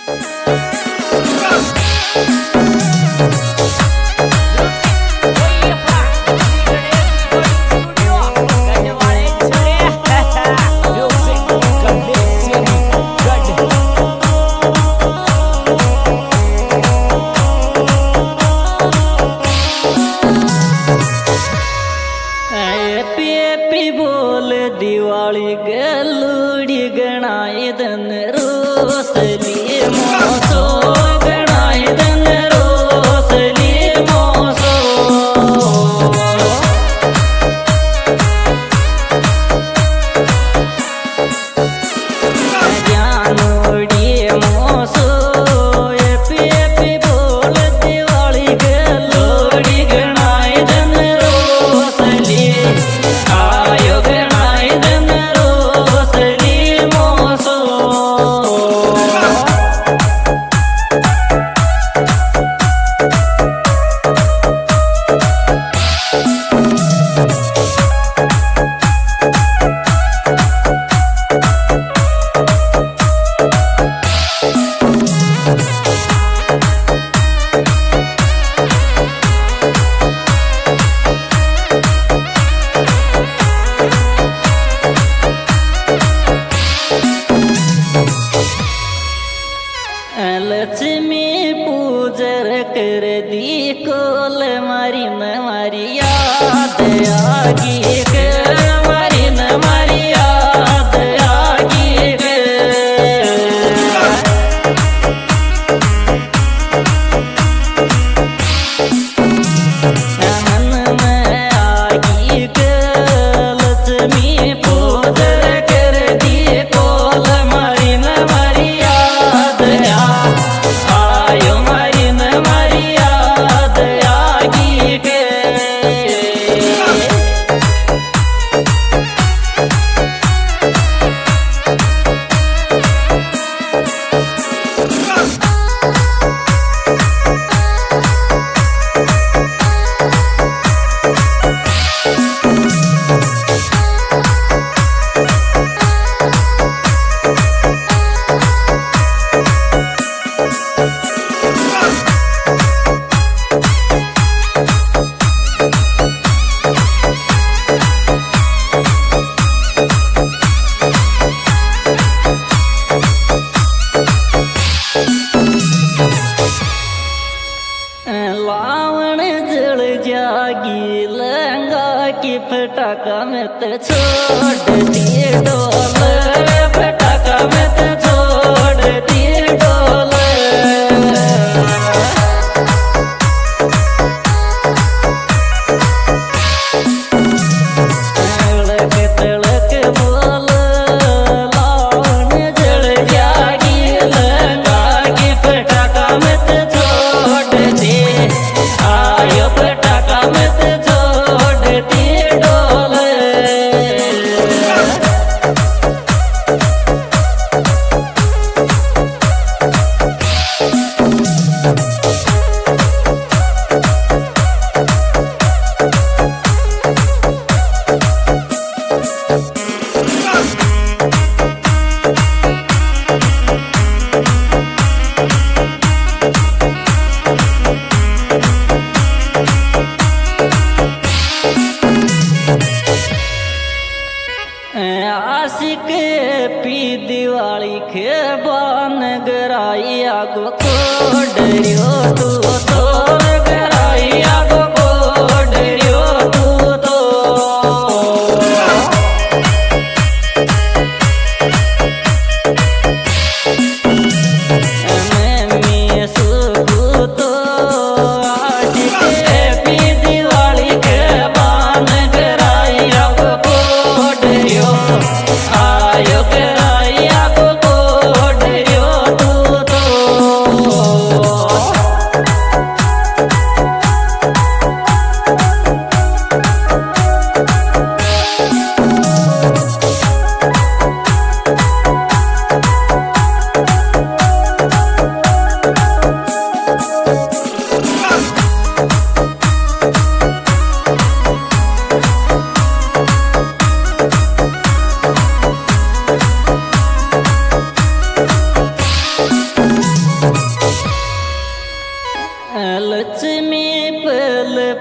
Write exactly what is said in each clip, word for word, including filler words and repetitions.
दिवाली गलूड़ी गणाए दन रोसली मोसो गणाए दन रोसली मोसो जानोड़ी मोसो एपी एपी बोल दिवाली गलूड़ी गणाए दन रोसली आयो लक्ष्मी पूजर कर दी कोल मारी न मारी याद आगी के मारी न मारी याद आगी के मन में आगी के लक्ष्मी पूजर कर दी कोल मारी न मारी याद आयो मारी न मारी याद आगी के लावण जल जागी लंगा की फटाका में ते छोड़ दिए डोल फटाका में ते छोड़ दिए डोल तड़क तड़क बोल लावण जल जागी लंगा की फटाका में ते छोड़ दे आयो फटाका में ते छोड़ दिए डोल आशिक पी दिवाली के बान गराई आगो कोडरियो तू तो गराई आगो कोडरियो तू तो मैं सुगु तो आशिक पी दिवाली के बान गराई आगो कोडरियो आयो कराया को कोडरियो तू तो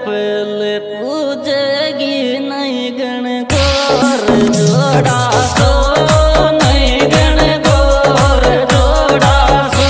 पल पूजेगी नहीं गण गोर जोड़ा सो नहीं गण गोर जोड़ा सो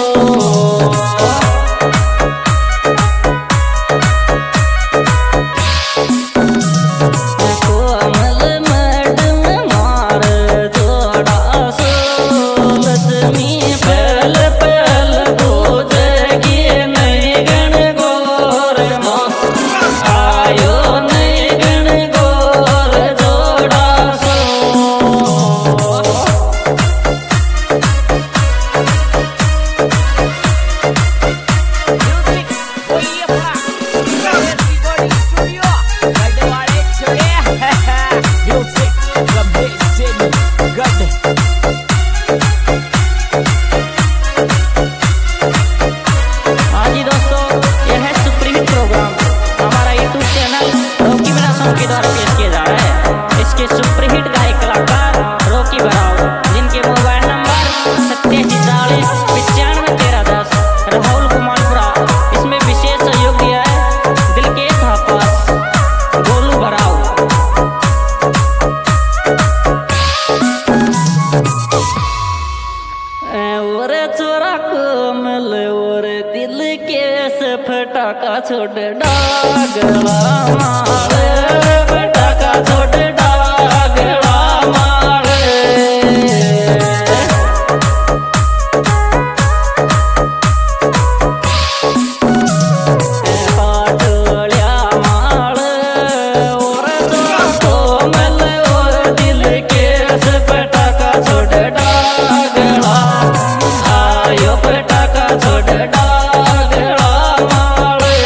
कोमल मैडम मार जोड़ा सो लक्ष्मी पल पल पूजेगी नहीं गण गोर आयो नहीं गण गोर जोड़ा सो के द्वारा पेश किया जा रहा है। इसके सुपरहिट गायक कलाकार रॉकी बराव, जिनके मोबाइल नंबर सत्तासी चालीस पचानवे तेरह दस। राहुल कुमारपुरा इसमें विशेष सहयोग दिया है। दिल के थापास गोलू बराव। और चोरा कोमल और दिल के से फटाका छोड़ डागला मारे फटाका छोड़ डागला मारे पाटोलिया मारे और चोरा कोमल और दिल के से फटाका छोड़ डागला आयो फटाका छोड़ डागला मारे।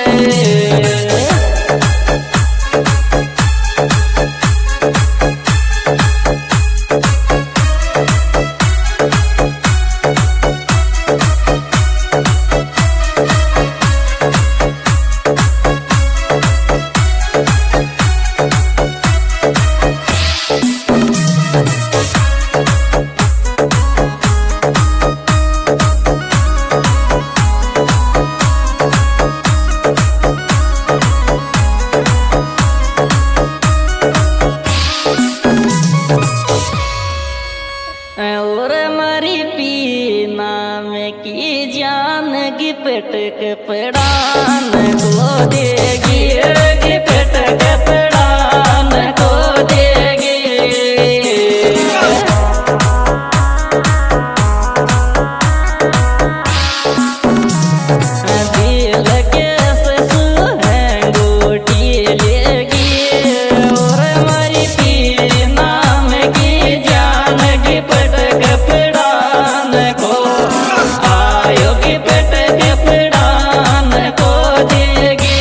और मरी पीना में की जान की पेटक पड़ान को देगी की पेटक पड़ान को देगी। दिल के सुहेंगोटी लेगी और मरी पीना में की जान की पेटक पड़ान को आयो की पेटक पड़ान को देगी।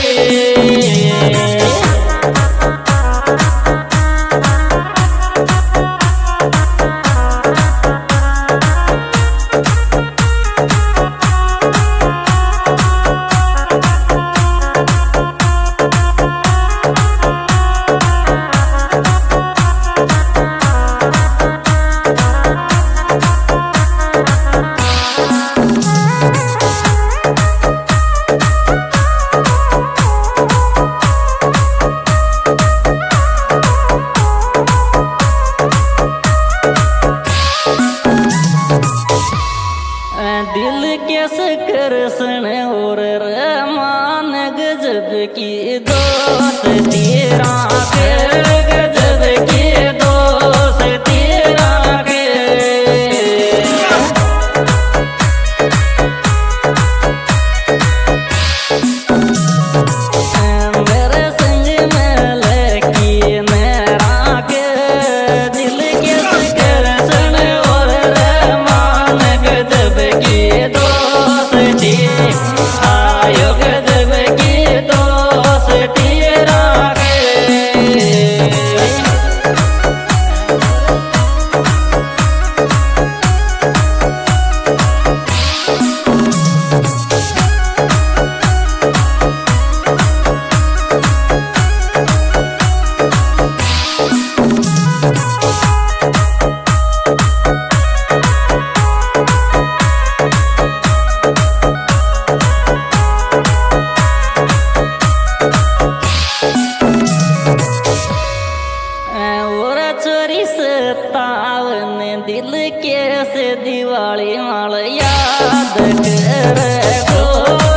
दिल के सकर्षण और रहमान गजब की दोस्त तेरा के गजब की दोस्त तेरा के मेरे संग में लकी मेरा के दिल के सकर्षण और रहमान गजब की दोस्ती आयो गजब की दोस्ती राखे। बाल याद करे गो।